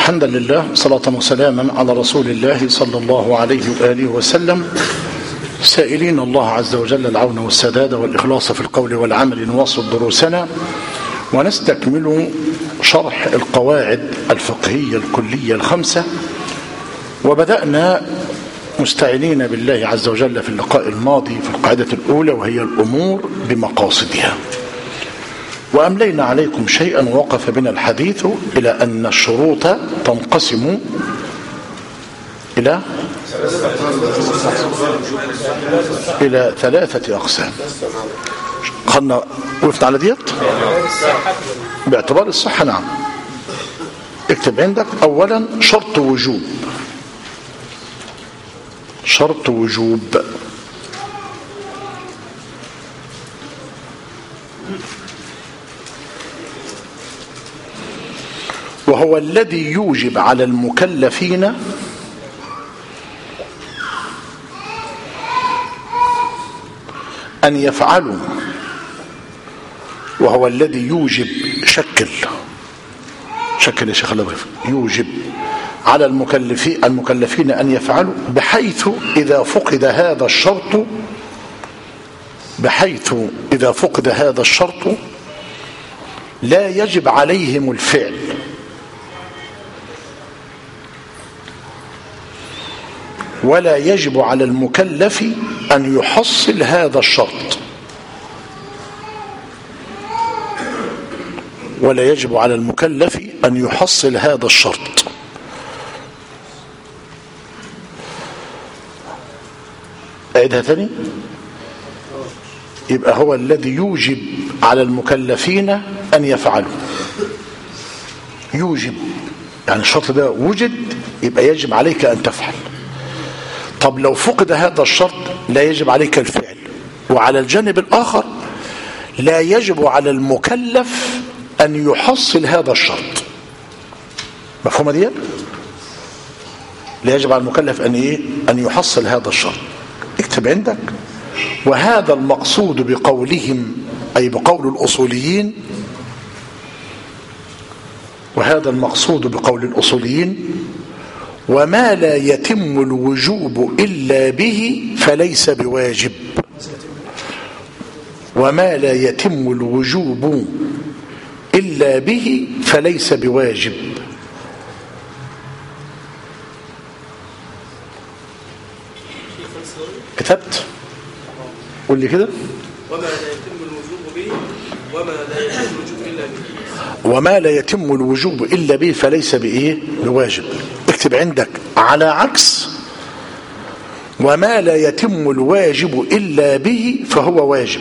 الحمد لله، صلاة وسلاما على رسول الله صلى الله عليه وآله وسلم، سائلين الله عز وجل العون والسداد والإخلاص في القول والعمل. نواصل دروسنا ونستكمل شرح القواعد الفقهية الكلية الخمسة، وبدأنا مستعينين بالله عز وجل في اللقاء الماضي في القاعدة الأولى وهي الأمور بمقاصدها، وأملينا عليكم شيئا ووقف بنا الحديث إلى أن الشروط تنقسم إلى ثلاثة أقسام. خلنا وقفنا على ديت باعتبار الصحة. نعم، اكتب عندك أولا شرط وجوب. شرط وجوب وهو الذي يوجب على المكلفين أن يفعلوا، وهو الذي يوجب شكل يا شيخ الله يبارك، يوجب على المكلفين أن يفعلوا بحيث إذا فقد هذا الشرط لا يجب عليهم الفعل، ولا يجب على المكلف أن يحصل هذا الشرط، ولا يجب على المكلف أن يحصل هذا الشرط. أعيدها ثاني. يبقى هو الذي يوجب على المكلفين أن يفعلوا. يوجب يعني الشرط ده وجد، يبقى يجب عليك أن تفعل. طب لو فقد هذا الشرط لا يجب عليك الفعل، وعلى الجانب الآخر لا يجب على المكلف أن يحصل هذا الشرط. مفهومة دي؟ لا يجب على المكلف أن يحصل هذا الشرط. اكتب عندك: وهذا المقصود بقولهم، أي بقول الأصوليين، وهذا المقصود بقول الأصوليين: وما لا يتم الوجوب إلا به فليس بواجب. وما لا يتم الوجوب إلا به فليس بواجب. كتبت؟ قول لي كده. وما لا يتم الوجوب به وما لا يتم الوجوب إلا به. وما لا يتم الوجوب إلا به فليس بواجب. اكتب عندك على عكس وما لا يتم الواجب إلا به فهو واجب.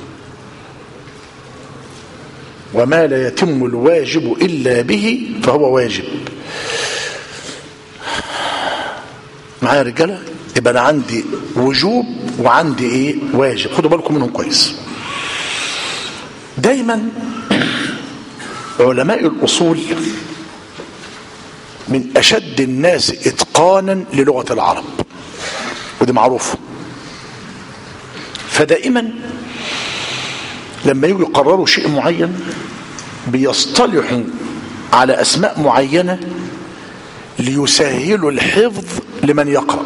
وما لا يتم الواجب إلا به فهو واجب. معايا يا رجالة؟ يبقى أنا عندي وجوب وعندي واجب. خدوا بالكم منهم كويس. دايما علماء الأصول من أشد الناس إتقانا للغة العرب، ودي معروفة. فدائما لما يجوا يقرروا شيء معين بيصطلحوا على أسماء معينة ليسهلوا الحفظ لمن يقرأ.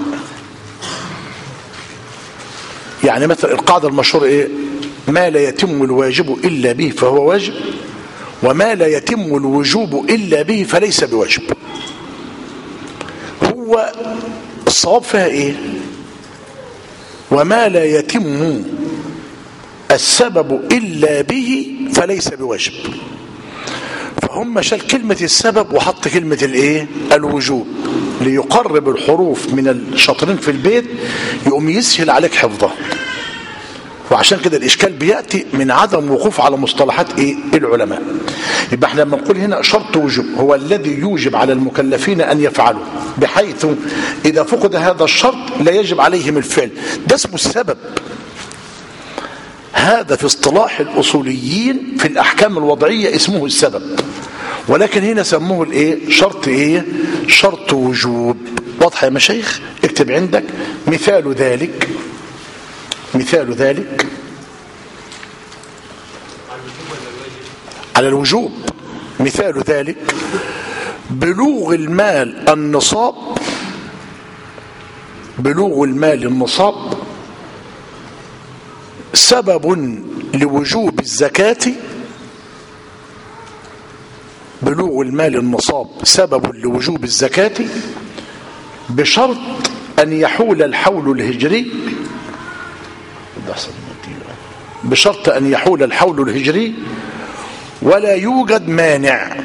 يعني مثلا القاعدة المشهورة ما لا يتم الواجب إلا به فهو واجب، وما لا يتم الوجوب إلا به فليس بواجب. هو الصواب فيها وما لا يتم السبب إلا به فليس بواجب. فهم شال كلمة السبب وحط كلمة الوجوب ليقرب الحروف من الشاطرين في البيت، يقوم يسهل عليك حفظها. وعشان كده الإشكال بيأتي من عدم وقوف على مصطلحات العلماء. يبقى احنا لما نقول هنا شرط وجوب هو الذي يوجب على المكلفين أن يفعلوا بحيث إذا فقد هذا الشرط لا يجب عليهم الفعل، ده اسمه السبب. هذا في اصطلاح الأصوليين في الأحكام الوضعية اسمه السبب، ولكن هنا سموه شرط شرط وجوب. واضح يا مشايخ؟ اكتب عندك مثال ذلك على الوجوب. مثال ذلك بلوغ المال النصاب، بلوغ المال النصاب سبب لوجوب الزكاة، بلوغ المال النصاب سبب لوجوب الزكاة بشرط أن يحول الحول الهجري، بشرط أن يحول الحول الهجري ولا يوجد مانع،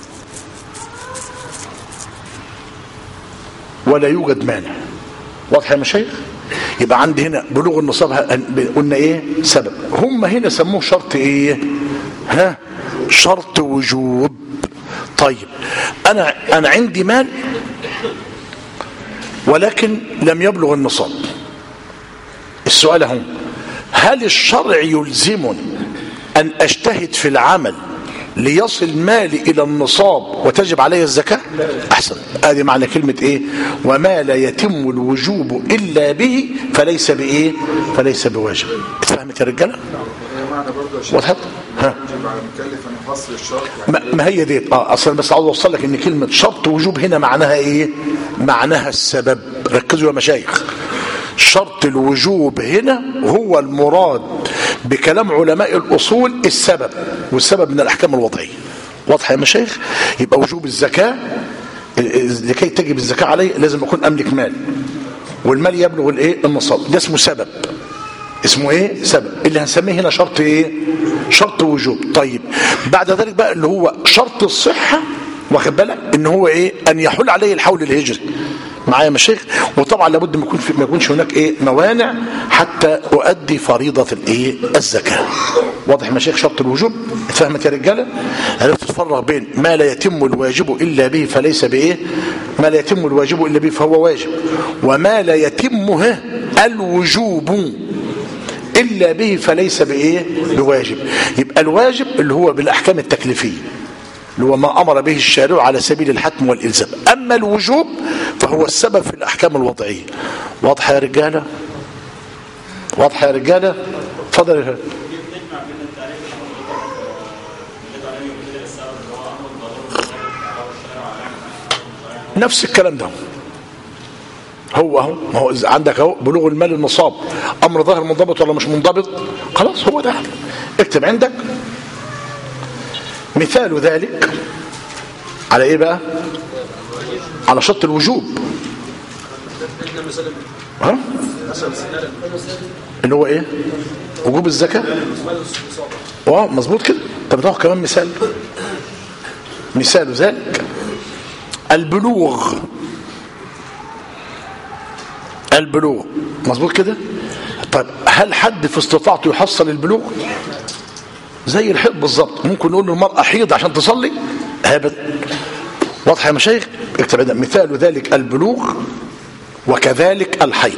ولا يوجد مانع. واضح يا مشايخ؟ يبقى عندي هنا بلوغ النصاب قلنا ايه؟ سبب. هم هنا سموه شرط ايه؟ شرط وجوب. طيب انا عندي مال ولكن لم يبلغ النصاب. السؤال هو هل الشرع يلزمني ان اجتهد في العمل ليصل مالي الى النصاب وتجب علي الزكاة؟ احسن. ادي معنى كلمة ايه؟ وما لا يتم الوجوب الا به فليس بايه؟ فليس بواجب. اتفهمت يا رجالة؟ وضحت؟ ما هي ديت اصلا بس عاوز اوصل لك ان كلمة شرط وجوب هنا معناها ايه؟ معناها السبب. ركزوا يا مشايخ، شرط الوجوب هنا هو المراد بكلام علماء الأصول السبب، والسبب من الأحكام الوضعية. واضح يا مشايخ؟ يبقى وجوب الزكاة لكي تجب الزكاة عليه لازم أكون أملك مال، والمال يبلغ الايه؟ النصاب. ده اسمه سبب. اسمه ايه؟ سبب. اللي هنسميه هنا شرط ايه؟ شرط وجوب. طيب بعد ذلك بقى اللي هو شرط الصحة، واخد بالك ان هو ايه؟ ان يحول عليه الحول الهجري. معايا يا مشايخ؟ وطبعا لابد ما يكونش هناك ايه؟ موانع حتى اؤدي فريضه الايه؟ الزكاه. واضح يا مشايخ؟ شرط الوجوب. اتفهمت يا رجاله؟ عرفت تفرق بين ما لا يتم الواجب الا به فليس بايه؟ ما لا يتم الواجب الا به فهو واجب، وما لا يتمه الوجوب الا به فليس بايه؟ بواجب. يبقى الواجب اللي هو بالاحكام التكليفيه، اللي هو ما أمر به الشارع على سبيل الحتم والإلزام. أما الوجوب فهو السبب في الأحكام الوضعية. واضح يا رجالة؟ واضح يا رجالة؟ اتفضل يا فندم. نفس الكلام ده هو ما هو عندك اهو بلوغ المال النصاب أمر ظاهر منضبط ولا مش منضبط؟ خلاص هو ده. اكتب عندك مثال ذلك على ايه بقى؟ على شرط الوجوب. اللي هو ايه؟ وجوب الزكاة. مظبوط كده. طب ناخد كمان مثال. مثال ذلك البلوغ. البلوغ مظبوط كده. طيب هل حد في استطاعته يحصل البلوغ؟ زي الحيض بالظبط. ممكن نقول للمرأة حيض عشان تصلي؟ ابدا. واضح يا مشايخ؟ اكتب ده. مثال ذلك البلوغ وكذلك الحيض.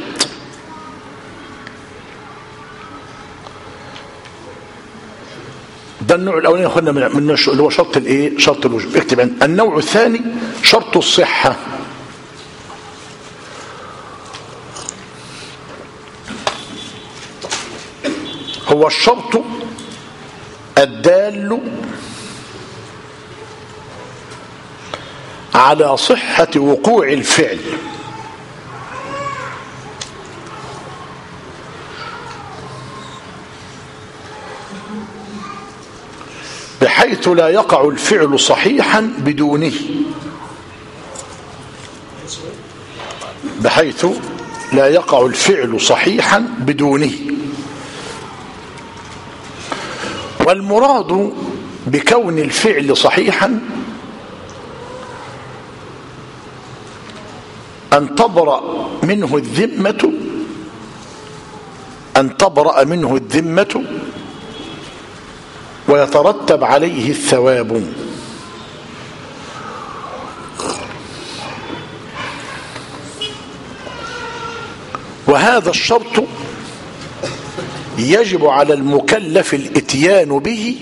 ده النوع الاولاني اخذنا من اللي هو شرط الايه؟ شرط الوجوب. اكتب عندك النوع الثاني شرط الصحة. هو الشرط الدال على صحة وقوع الفعل بحيث لا يقع الفعل صحيحا بدونه، بحيث لا يقع الفعل صحيحا بدونه. والمراد بكون الفعل صحيحا أن تبرأ منه الذمة، أن تبرأ منه الذمة ويترتب عليه الثواب. وهذا الشرط يجب على المكلف الاتيان به،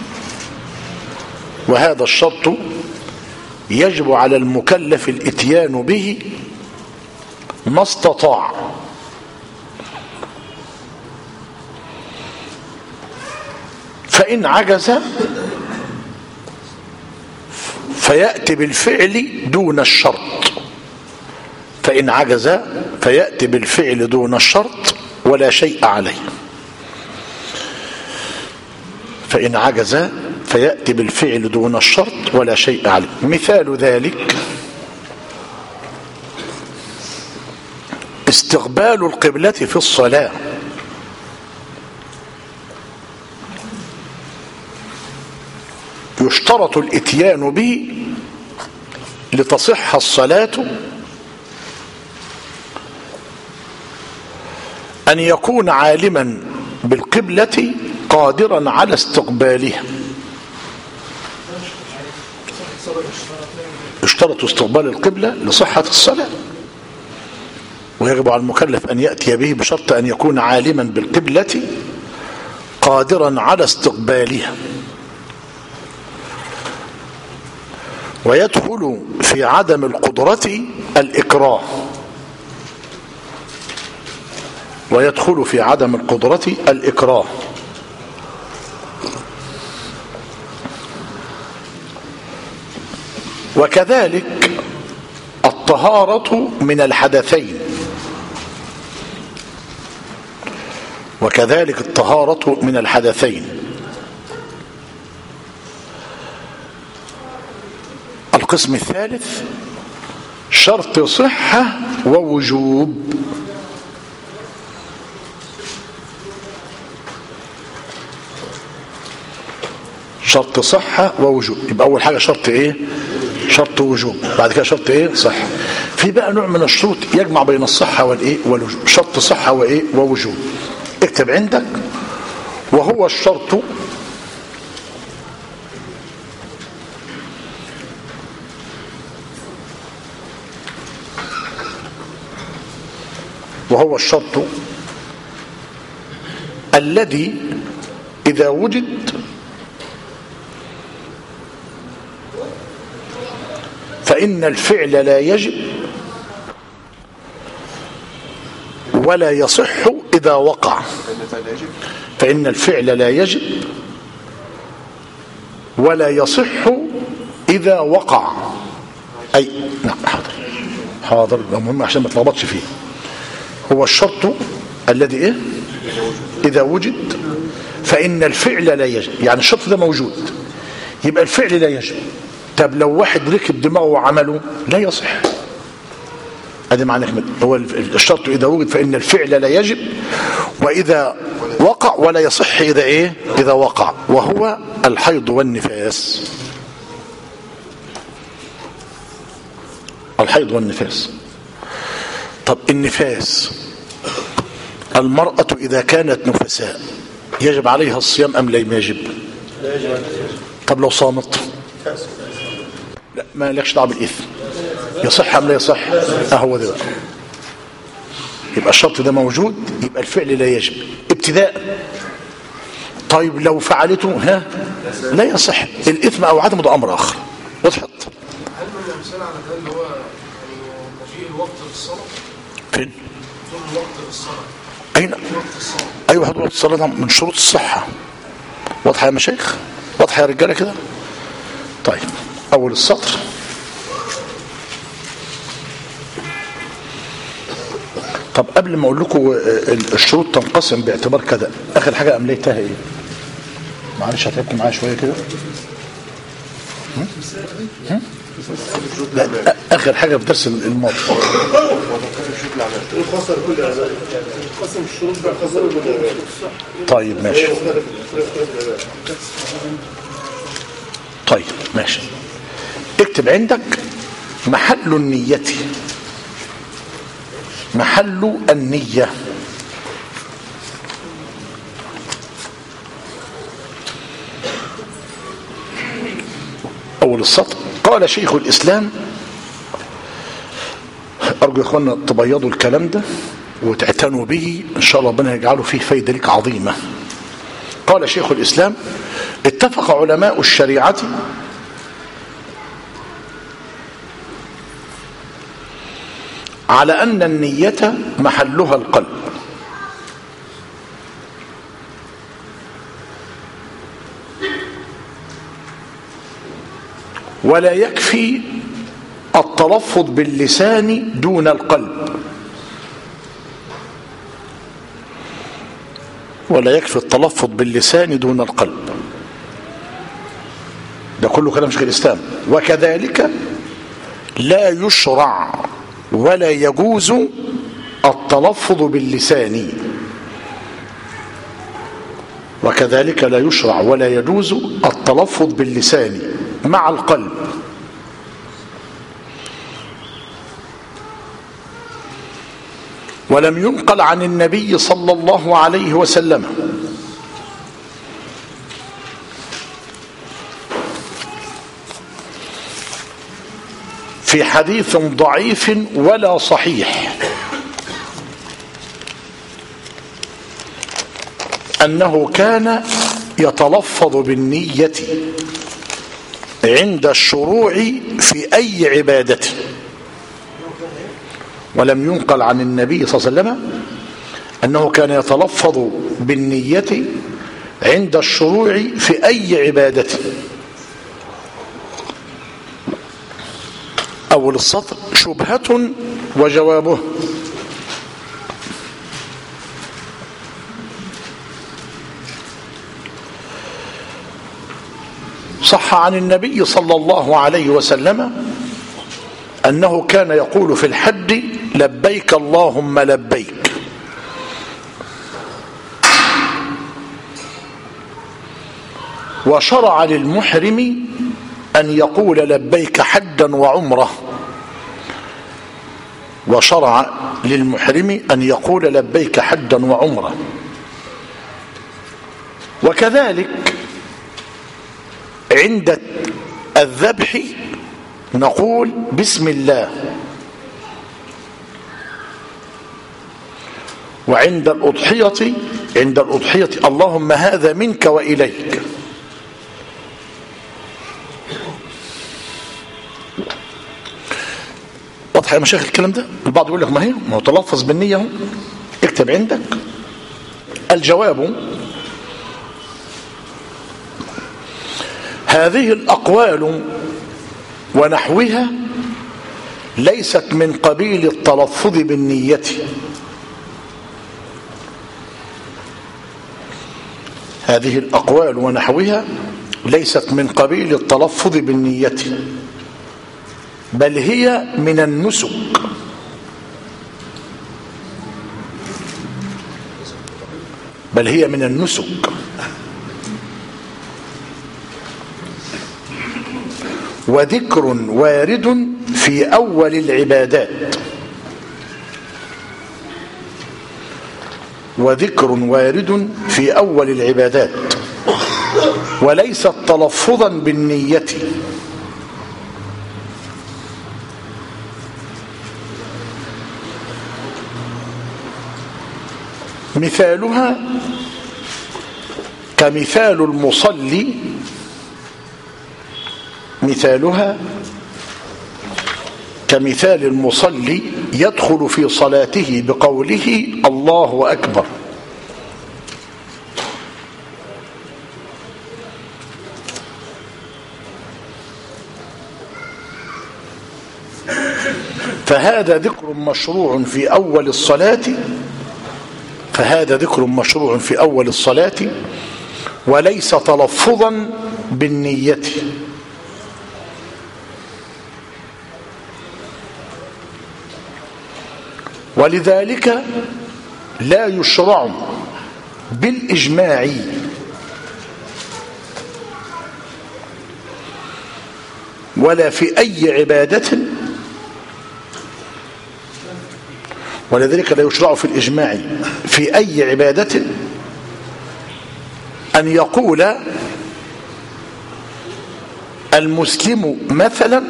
وهذا الشرط يجب على المكلف الاتيان به ما استطاع. فإن عجز فيأتي بالفعل دون الشرط، فإن عجز فيأتي بالفعل دون الشرط ولا شيء عليه. فإن عجز فيأتي بالفعل دون الشرط ولا شيء عليه. مثال ذلك استقبال القبلة في الصلاة. يشترط الاتيان به لتصح الصلاة أن يكون عالما بالقبلة قادرا على استقبالها. يشترط استقبال القبلة لصحة الصلاة، ويجب على المكلف أن يأتي به بشرط أن يكون عالما بالقبلة قادرا على استقبالها. ويدخل في عدم القدرة الإكراه، ويدخل في عدم القدرة الإكراه. وكذلك الطهارة من الحدثين، وكذلك الطهارة من الحدثين. القسم الثالث شرط صحة ووجوب. شرط صحة ووجوب. يبقى أول حاجة شرط إيه؟ شرط وجوب. بعد كده شرط إيه؟ صحة. في بقى نوع من الشروط يجمع بين الصحة والإيه؟ والوجوب. شرط صحة وإيه؟ ووجوب. اكتب عندك: وهو الشرط الذي إذا وجد فإن الفعل لا يجب ولا يصح إذا وقع. فإن الفعل لا يجب ولا يصح إذا وقع. أي نعم. حاضر مهم عشان ما تلخبطش فيه. هو الشرط الذي إيه؟ إذا وجد فإن الفعل لا يجب. يعني الشرط ده موجود يبقى الفعل لا يجب. طب لو واحد ركب دماغه وعمله لا يصح. هذا معنى هو الشرط إذا وجد فإن الفعل لا يجب وإذا وقع ولا يصح إذا إيه؟ إذا وقع. وهو الحيض والنفاس. الحيض والنفاس. طب النفاس، المرأة إذا كانت نفساء يجب عليها الصيام أم لا يجب؟ طب لو صامت؟ لا، ما لكش دعوه بالإثم. يصح أم لا يصح؟ هو ده بقى. يبقى الشرط ده موجود يبقى الفعل لا يجب ابتداء. طيب لو فعلته لا يصح. الإثم أو عدمه ده أمر آخر. وضحت؟ هل من الأمثلة على ده اللي هو مجيء الوقت للصلاة؟ فين؟ حضور الوقت للصلاة. أين؟ أيوة، حضور وقت الصلاة من شروط الصحة. واضحة يا مشايخ؟ واضحة يا رجالة كده؟ طيب أول السطر: طب قبل ما أقول لكم الشروط تنقسم باعتبار كذا، آخر حاجة أمليتها إيه؟ معلش هتعبكم معايا شوية كده. لا، آخر حاجة في درس الماضي. طيب ماشي. طيب ماشي. اكتب عندك محل النية. محل النية. أول السطر: قال شيخ الإسلام. أرجو يا إخوانا تبيضوا الكلام ده وتعتنوا به إن شاء الله، ربنا يجعله فيه فايدة لك عظيمة. قال شيخ الإسلام: اتفق علماء الشريعة على أن النية محلها القلب. ولا يكفي التلفظ باللسان دون القلب، ولا يكفي التلفظ باللسان دون القلب. ده كله كلام شيخ الإسلام. وكذلك لا يشرع ولا يجوز التلفظ باللسان، وكذلك لا يشرع ولا يجوز التلفظ باللسان مع القلب. ولم ينقل عن النبي صلى الله عليه وسلم في حديث ضعيف ولا صحيح أنه كان يتلفظ بالنية عند الشروع في أي عبادة. ولم ينقل عن النبي صلى الله عليه وسلم أنه كان يتلفظ بالنية عند الشروع في أي عبادة. أول السطر: شبهة وجوابه. صح عن النبي صلى الله عليه وسلم أنه كان يقول في الحج: لبيك اللهم لبيك. وشرع للمحرم أن يقول لبيك حجا وعمرة. وشرع للمحرم أن يقول لبيك حجا وعمرة. وكذلك عند الذبح نقول بسم الله. وعند الأضحية اللهم هذا منك وإليك. واضح يا مشايخ الكلام ده؟ البعض يقول لك ما هو تلفظ بالنية. اكتب عندك الجواب: هذه الأقوال ونحوها ليست من قبيل التلفظ بالنية، هذه الأقوال ونحوها ليست من قبيل التلفظ بالنية، بل هي من النسك. بل هي من النسك. وذكر وارد في أول العبادات. وذكر وارد في أول العبادات وليست تلفظا بالنية. مثالها كمثال المصلي، مثالها كمثال المصلي يدخل في صلاته بقوله الله أكبر. فهذا ذكر مشروع في أول الصلاة، فهذا ذكر مشروع في أول الصلاة وليس تلفظا بالنية. ولذلك لا يشرع بالإجماع ولا في أي عبادة، ولذلك لا يشرع في الإجماع في أي عبادة أن يقول المسلم مثلا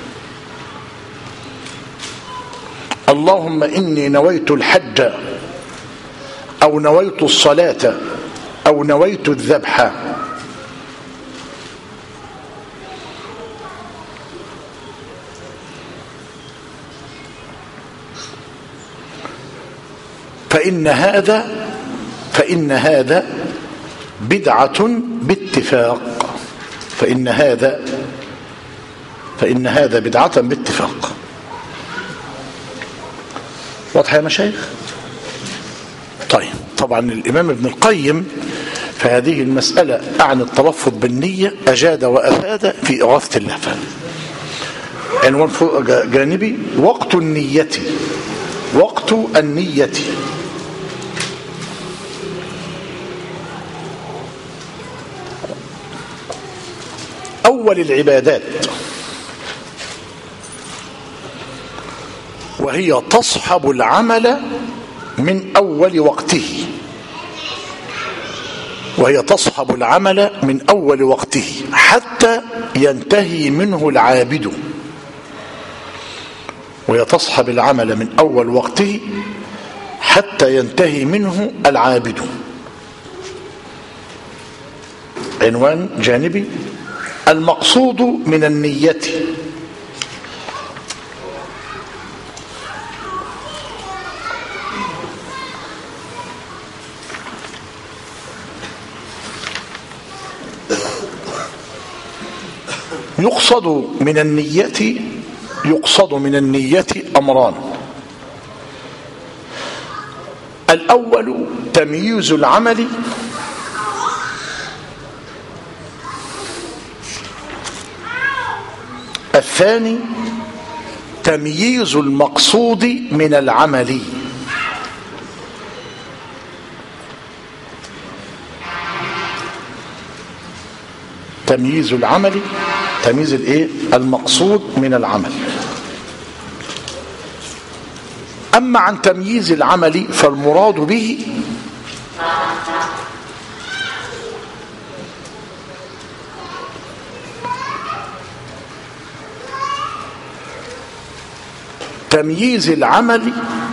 اللهم إني نويت الحج أو نويت الصلاة أو نويت الذبح. فإن هذا بدعة باتفاق. فإن هذا فإن هذا بدعة باتفاق. واضح يا مشايخ؟ طيب، طبعا الإمام ابن القيم في هذه المسألة عن التلفظ بالنية أجاد وأفاد في إغاثة اللهفان. عنوان جانبي: وقت النية. وقت النية. أول العبادات، وهي تصحب العمل من أول وقته. وهي تصحب العمل من أول وقته حتى ينتهي منه العابد. وهي تصحب العمل من أول وقته حتى ينتهي منه العابد. عنوان جانبي: المقصود من النية. يقصد من النية أمران: الأول تمييز العمل، الثاني تمييز المقصود من العمل. تمييز العمل، تمييز المقصود من العمل. أما عن تمييز العمل فالمراد به تمييز العمل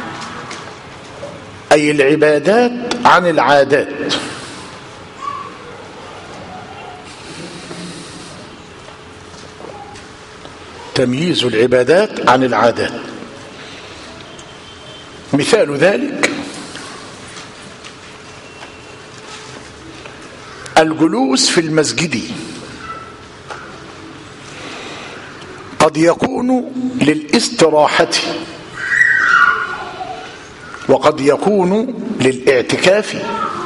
أي العبادات عن العادات. تمييز العبادات عن العادات. مثال ذلك: الجلوس في المسجد قد يكون للاستراحة، وقد يكون للاعتكاف،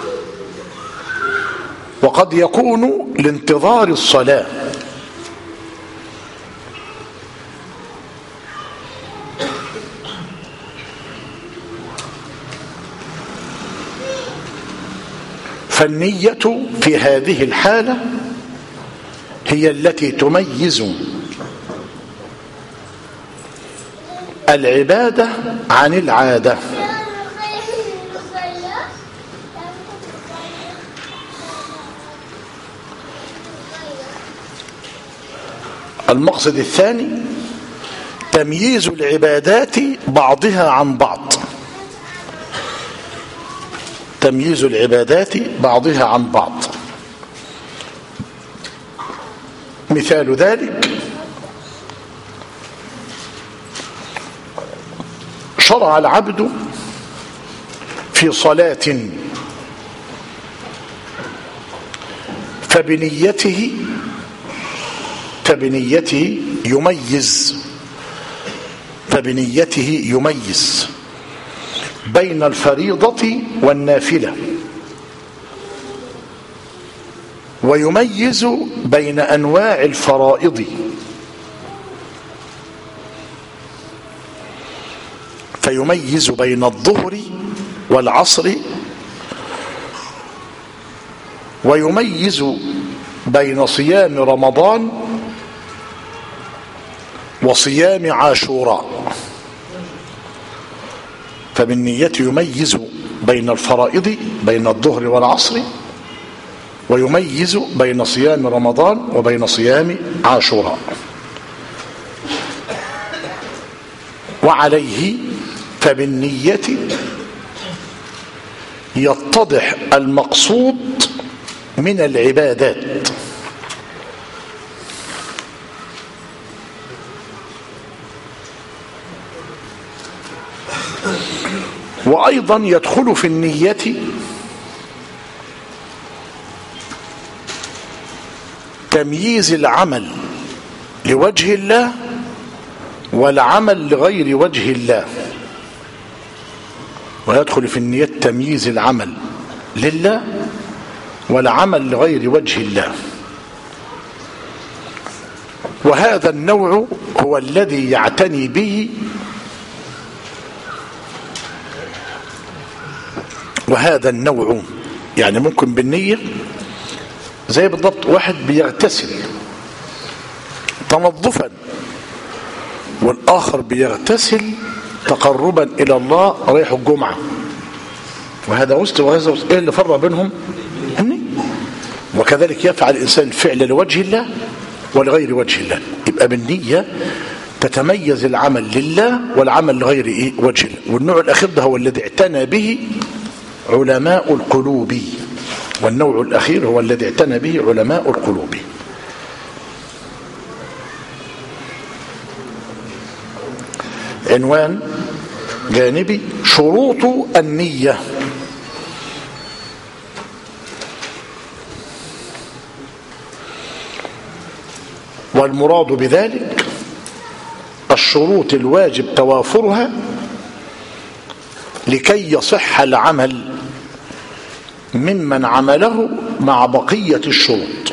وقد يكون لانتظار الصلاة. فالنية في هذه الحالة هي التي تميز العبادة عن العادة. المقصد الثاني تمييز العبادات بعضها عن بعض. تمييز العبادات بعضها عن بعض. مثال ذلك: شرع العبد في صلاة فبنيته يميز بين الفريضة والنافلة، ويميز بين أنواع الفرائض، فيميز بين الظهر والعصر، ويميز بين صيام رمضان وصيام عاشوراء. فبالنية يميز بين الفرائض بين الظهر والعصر، ويميز بين صيام رمضان وبين صيام عاشوراء. وعليه فبالنية يتضح المقصود من العبادات. وأيضا يدخل في النية تمييز العمل لوجه الله والعمل لغير وجه الله، ويدخل في النية تمييز العمل لله والعمل لغير وجه الله. وهذا النوع هو الذي يعتني به، وهذا النوع يعني ممكن بالنية زي بالضبط واحد بيغتسل تنظفا، والآخر بيغتسل تقربا إلى الله ريح الجمعة، وهذا وسط وهذا وسط. إيه اللي فرق بينهم؟ النية. وكذلك يفعل الإنسان الفعل لوجه الله ولغير وجه الله، يبقى بالنية تتميز العمل لله والعمل لغير إيه؟ وجه الله. والنوع الأخير ده هو الذي اعتنى به علماء القلوب، والنوع الأخير هو الذي اعتنى به علماء القلوب. عنوان جانبي: شروط النية. والمراد بذلك الشروط الواجب توافرها لكي يصح العمل ممن عمله مع بقية الشروط.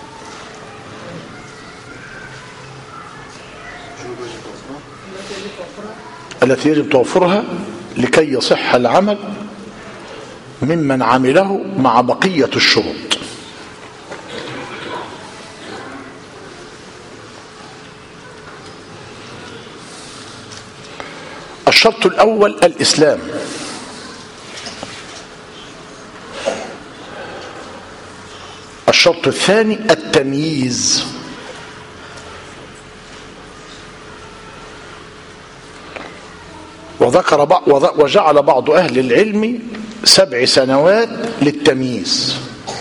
التي يجب توفرها لكي يصح العمل ممن عمله مع بقية الشروط. الشرط الأول الإسلام. الشرط الثاني التمييز. وجعل بعض أهل العلم 7 سنوات للتمييز.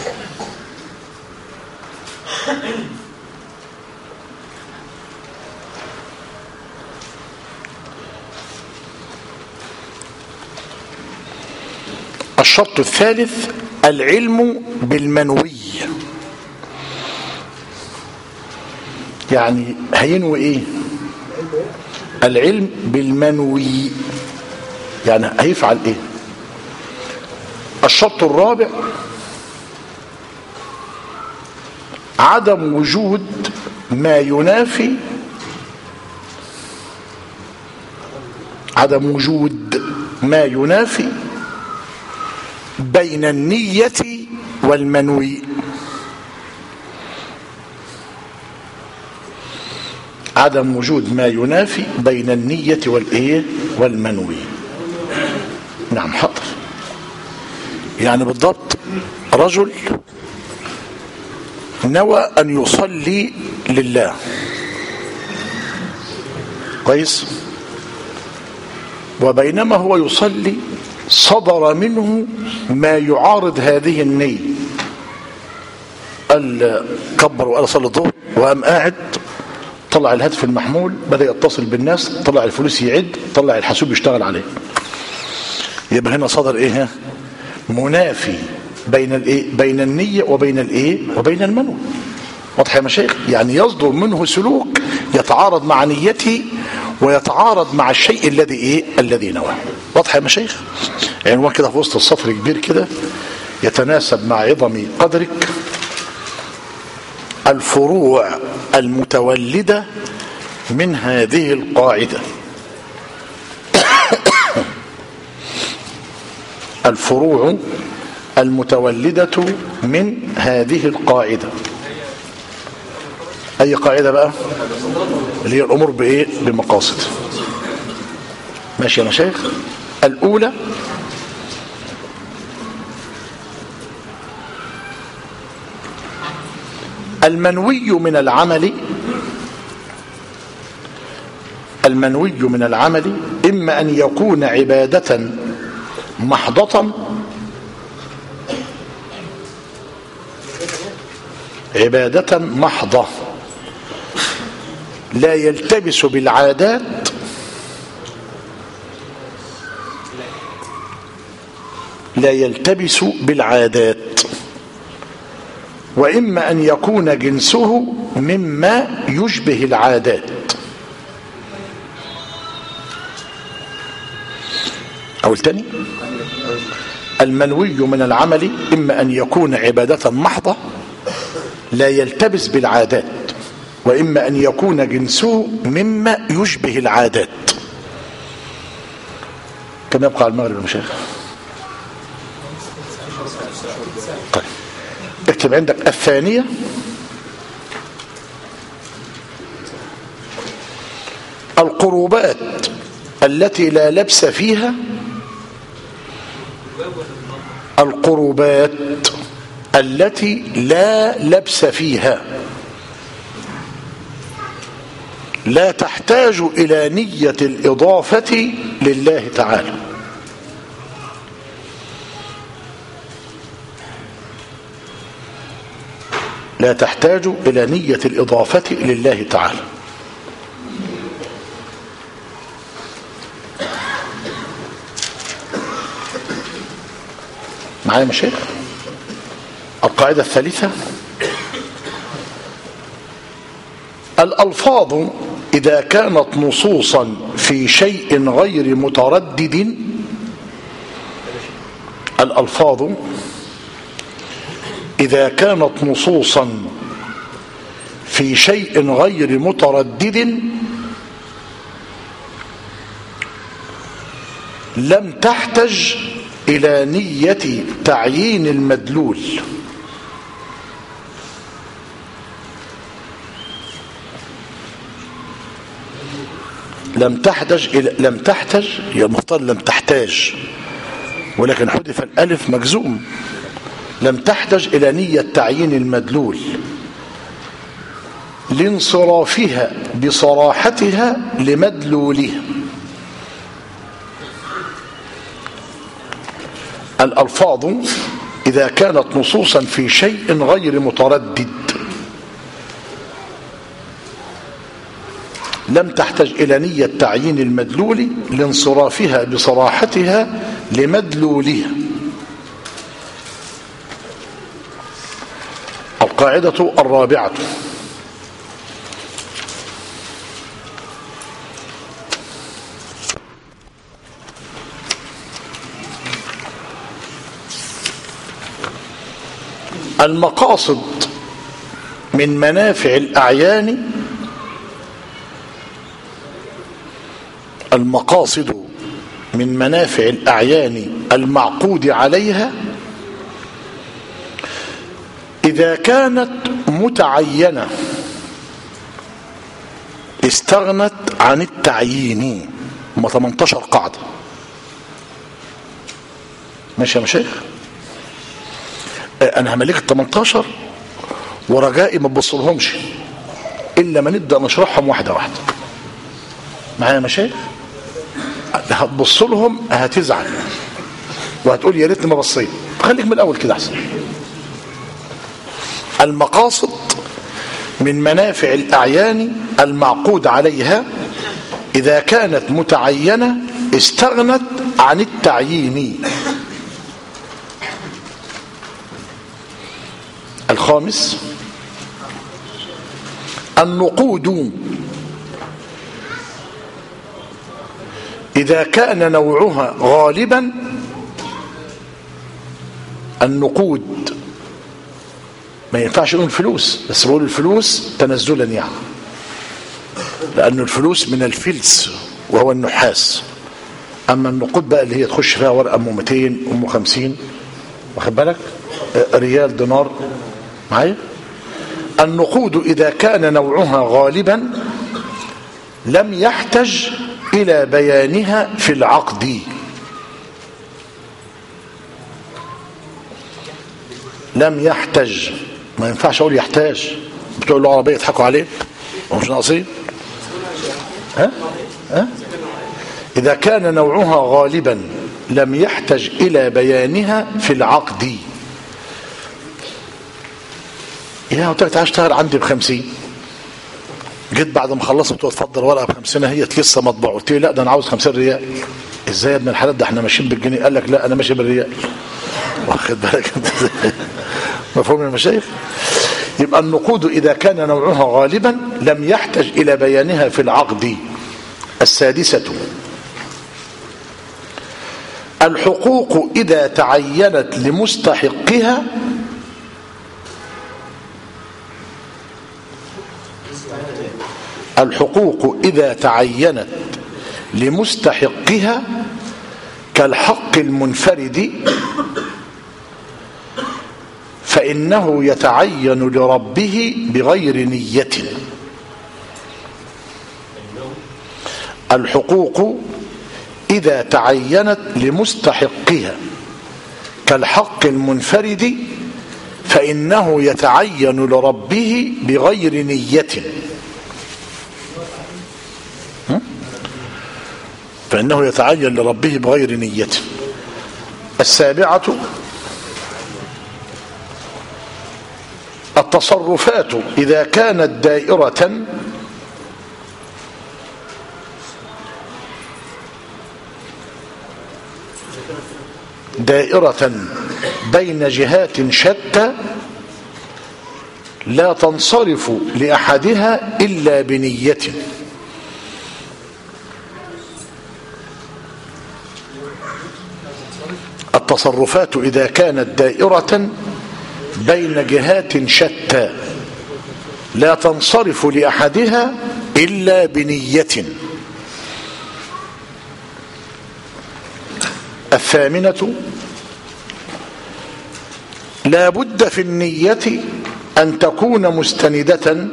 الشرط الثالث العلم بالمنوي، يعني هينوي ايه؟ العلم بالمنوي يعني هيفعل ايه. الشرط الرابع عدم وجود ما ينافي، عدم وجود ما ينافي بين النية والمنوي. عدم وجود ما ينافي بين النية والإيه والمنوي. نعم حاضر. يعني بالضبط رجل نوى أن يصلي لله، كويس، وبينما هو يصلي صدر منه ما يعارض هذه النية. قال كبر وقال صلي الظهر، وقام قاعد طلع الهاتف المحمول بدأ يتصل بالناس، طلع الفلوس يعد، طلع الحاسوب يشتغل عليه. يبقى هنا صدر ايه؟ منافي بين الايه؟ بين النية وبين الايه؟ وبين المنوي. واضح يا مشايخ؟ يعني يصدر منه سلوك يتعارض مع نيته ويتعارض مع الشيء الذي ايه؟ الذي نواه. واضح يا مشايخ؟ عنوان كده في وسط السطر كبير كده يتناسب مع عظم قدرك: الفروع المتولدة من هذه القاعدة. الفروع المتولدة من هذه القاعدة. أي قاعدة بقى؟ اللي هي الأمور بإيه؟ بمقاصد. ماشي يا مشايخ؟ الأولى المنوي من العمل. المنوي من العمل إما أن يكون عبادة محضة، عبادة محضة لا يلتبس بالعادات، لا يلتبس بالعادات، وإما أن يكون جنسه مما يشبه العادات. أو الثاني المنوي من العمل إما أن يكون عبادة محضة لا يلتبس بالعادات، وإما أن يكون جنسه مما يشبه العادات. كم يبقى على المغرب يا مشايخ؟ طيب اكتب عندك الثانية القربات التي لا لبس فيها، القربات التي لا لبس فيها لا تحتاج إلى نية الإضافة لله تعالى. لا تحتاج إلى نية الإضافة لله تعالى. معايا مشايخ؟ القاعدة الثالثة الألفاظ إذا كانت نصوصا في شيء غير متردد، الألفاظ إذا كانت نصوصا في شيء غير متردد لم تحتج إلى نية تعيين المدلول. لم تحتج هي المفترض لم تحتاج، ولكن حذف الألف مجزوم. لم تحتج إلى نية تعيين المدلول لانصرافها بصراحتها لمدلولها. الألفاظ إذا كانت نصوصا في شيء غير متردد لم تحتج إلى نية تعيين المدلول لانصرافها بصراحتها لمدلولها. القاعدة الرابعة المقاصد من منافع الأعيان، المقاصد من منافع الأعيان المعقود عليها إذا كانت متعينة استغنت عن التعيين. هم 18 قاعدة. ماشي يا مشايخ؟ أنا هملك 18 ورجائي ما تبصلهمش إلا ما نبدأ نشرحهم واحدة واحدة. معايا يا مشايخ؟ هتبص لهم هتزعل وهتقول يا ريتني ما بصيت. خليك من الأول كده أحسن. المقاصد من منافع الأعيان المعقود عليها إذا كانت متعينة استغنت عن التعيين. الخامس النقود إذا كان نوعها غالبا. النقود ما ينفعش نقول الفلوس، بس بقول الفلوس تنزلا يعني، لأن الفلوس من الفلس وهو النحاس. أما النقود بقى اللي هي تخش فيها ورقة أم 200 أم 50 واخد بالك، ريال دينار. معايا؟ النقود إذا كان نوعها غالبا لم يحتج إلى بيانها في العقد. لم يحتج، ما ينفعش أقول يحتاج. بتوع اللغة العربية يضحكوا عليه ومش ناقصين. ها؟ إذا كان نوعها غالبا لم يحتج إلى بيانها في العقد. يا قلت لك تعال اشتغل عندي ب50، جيت بعد ما خلصت قلت له اتفضل ورقه ب50 هي لسه مطبوعه. قلت له لا ده انا عاوز 50 ريال. ازاي يا ابن الحلال ده احنا ماشيين بالجنيه؟ قال لك لا انا ماشي بالريال. واخد بالك انت؟ مفهوم يا مشايخ؟ يبقى النقود إذا كان نوعها غالبا لم يحتج إلى بيانها في العقد. السادسة الحقوق إذا تعينت لمستحقها كالحق المنفرد فإنه يتعين لربه بغير نية. الحقوق إذا تعينت لمستحقها كالحق المنفرد فإنه يتعين لربه بغير نية. فإنه يتعين لربه بغير نية. السابعة التصرفات إذا كانت دائرة بين جهات شتى لا تنصرف لأحدها إلا بنية. التصرفات إذا كانت دائرة بين جهات شتى لا تنصرف لأحدها إلا بنية. الثامنة لا بد في النية أن تكون مستندة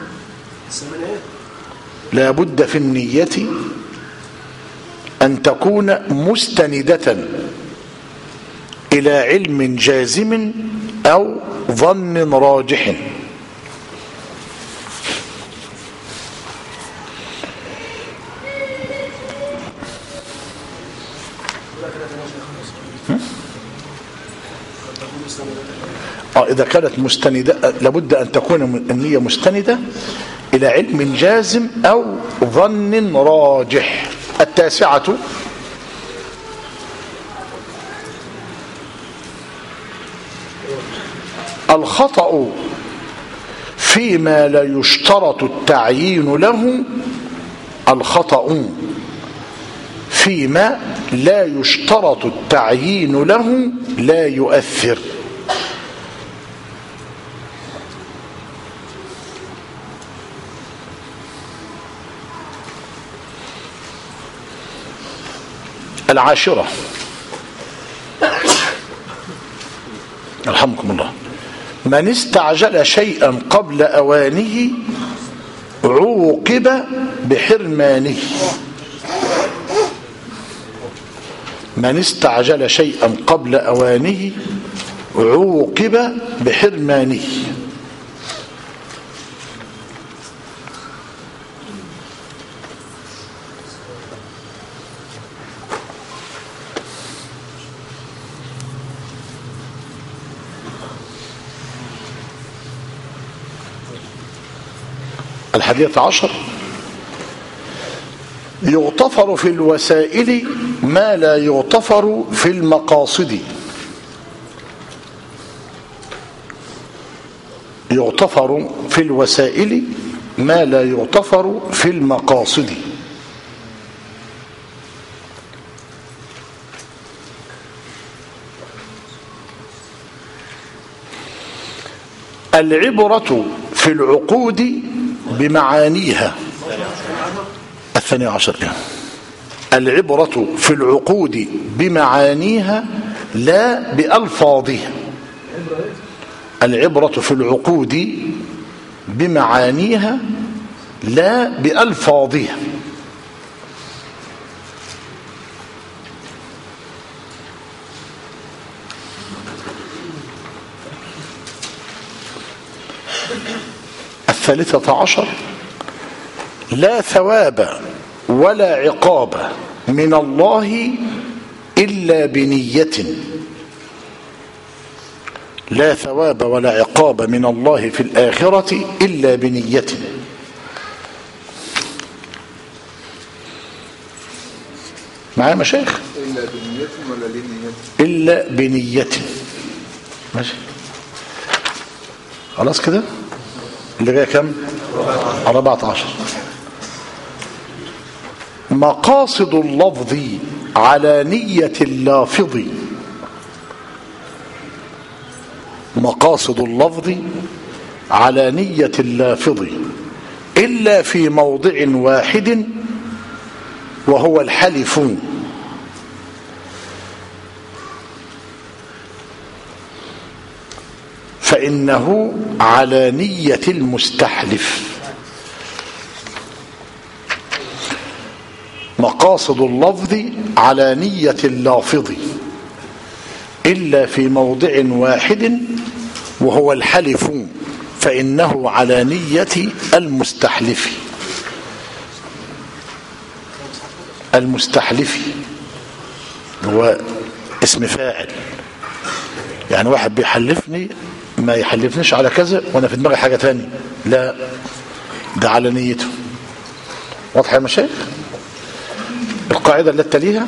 إلى علم جازم أو ظن راجح. إذا كانت مستندة لابد أن تكون النية مستندة إلى علم جازم أو ظن راجح. التاسعة الخطأ فيما لا يشترط التعيين له لا يؤثر. العاشرة رحمكم الله من استعجل شيئا قبل أوانه عوقب بحرمانه. من استعجل شيئا قبل أوانه عوقب بحرمانه. الحادية عشر يغتفر في الوسائل ما لا يغتفر في المقاصد. يغتفر في الوسائل ما لا يغتفر في المقاصد. العبرة في العقود بمعانيها. الثانية عشر العبرة في العقود بمعانيها لا بألفاظها. العبرة في العقود بمعانيها لا بألفاظها. الثالثة عشر لا ثواب ولا عقاب من الله إلا بنية. لا ثواب ولا عقاب من الله في الآخرة إلا بنية. معايا مشايخ؟ إلا بنية ولا لنية؟ إلا بنية. ماشي. خلاص كده. اللي جاي كم؟ 14. مقاصد اللفظ على نية اللافظ. مقاصد اللفظ على نية اللافظ إلا في موضع واحد وهو الحلف، فإنه على نية المستحلف. مقاصد اللفظ على نية اللافظ إلا في موضع واحد وهو الحلف، فإنه على نية المستحلف. المستحلف هو اسم فاعل، يعني واحد بيحلفني ما يحلفنيش على كذا وانا في دماغي حاجة تانية، لا، ده على نيته. واضح يا مشايخ؟ القاعدة اللي تليها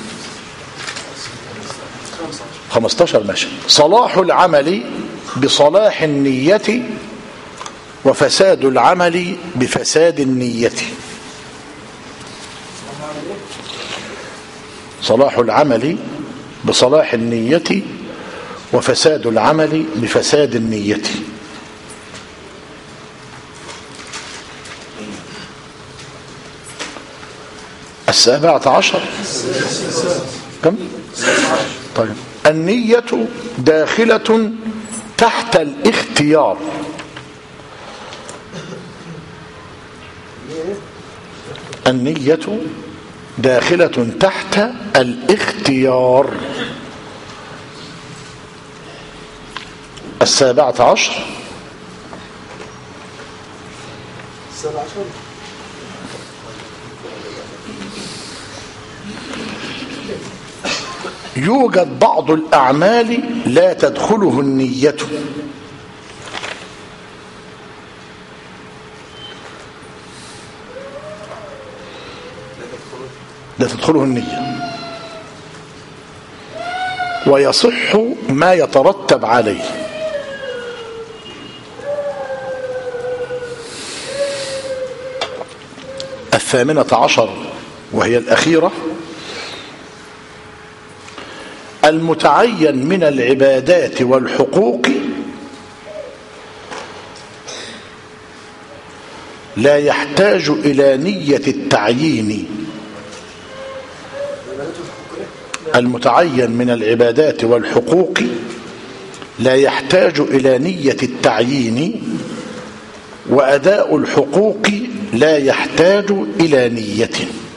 15 ماشي. صلاح العمل بصلاح النية وفساد العمل بفساد النية. صلاح العمل بصلاح النية وفساد العمل بفساد النية. السابعة عشر كم؟ طيب. النية داخلة تحت الاختيار. النية داخلة تحت الاختيار. السابعة عشر يوجد بعض الأعمال لا تدخله النية. لا تدخله النية ويصح ما يترتب عليه. الثامنة عشر وهي الأخيرة: المتعين من العبادات والحقوق لا يحتاج إلى نية التعيين. المتعين من العبادات والحقوق لا يحتاج إلى نية التعيين، وأداء الحقوق لا يحتاج إلى نية.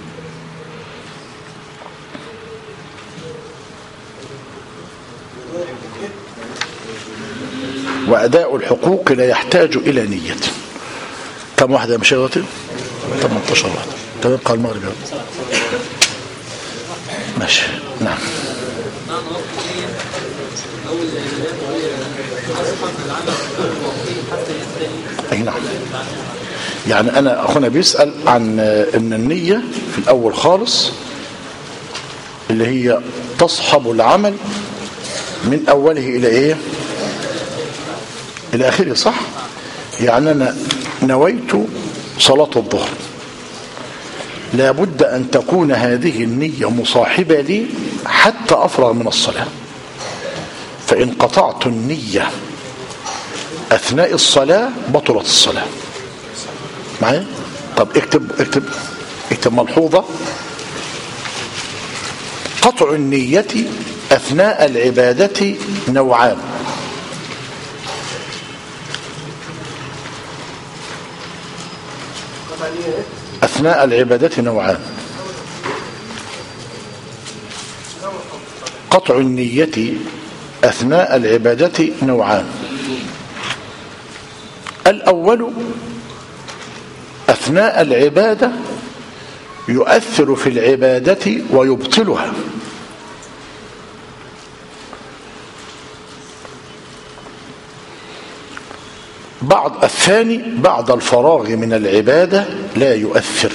وأداء الحقوق لا يحتاج إلى نية. كم واحدة يا مشايخ؟ 18 واحدة. تمام. قال المغرب ماشي. نعم. أي نعم. يعني أنا أخونا بيسأل عن أن النية في الأول خالص اللي هي تصحب العمل من أوله إلى إيه؟ إلى آخره، صح؟ يعني أنا نويت صلاة الظهر، لابد أن تكون هذه النية مصاحبة لي حتى أفرغ من الصلاة. فإن قطعت النية أثناء الصلاة بطلت الصلاة. معي؟ طب اكتب ملحوظة: قطع النية أثناء العبادة نوعان. أثناء العبادة نوعان: قطع النية أثناء العبادة نوعان. الأول أثناء العبادة يؤثر في العبادة ويبطلها. الثاني بعد الفراغ من العبادة لا يؤثر.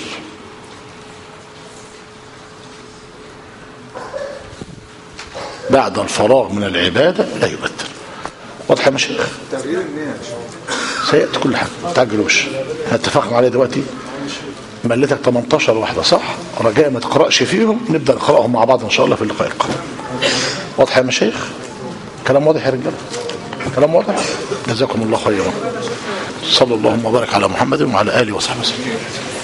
بعد الفراغ من العبادة لا يؤثر. واضح يا مشايخ؟ تغيير النية سيأتي كل حاجة، ما تعجلوش. احنا اتفقنا عليه دلوقتي. ملتك 18 واحدة صح؟ رجاء ما تقرأش فيهم، نبدأ نقرأهم مع بعض إن شاء الله في اللقاء القادم. واضح يا مشايخ؟ كلام واضح يا رجالة؟ كلام واضح؟ جزاكم الله خيرا. صلى الله وبارك على محمد وعلى آله وصحبه وسلم.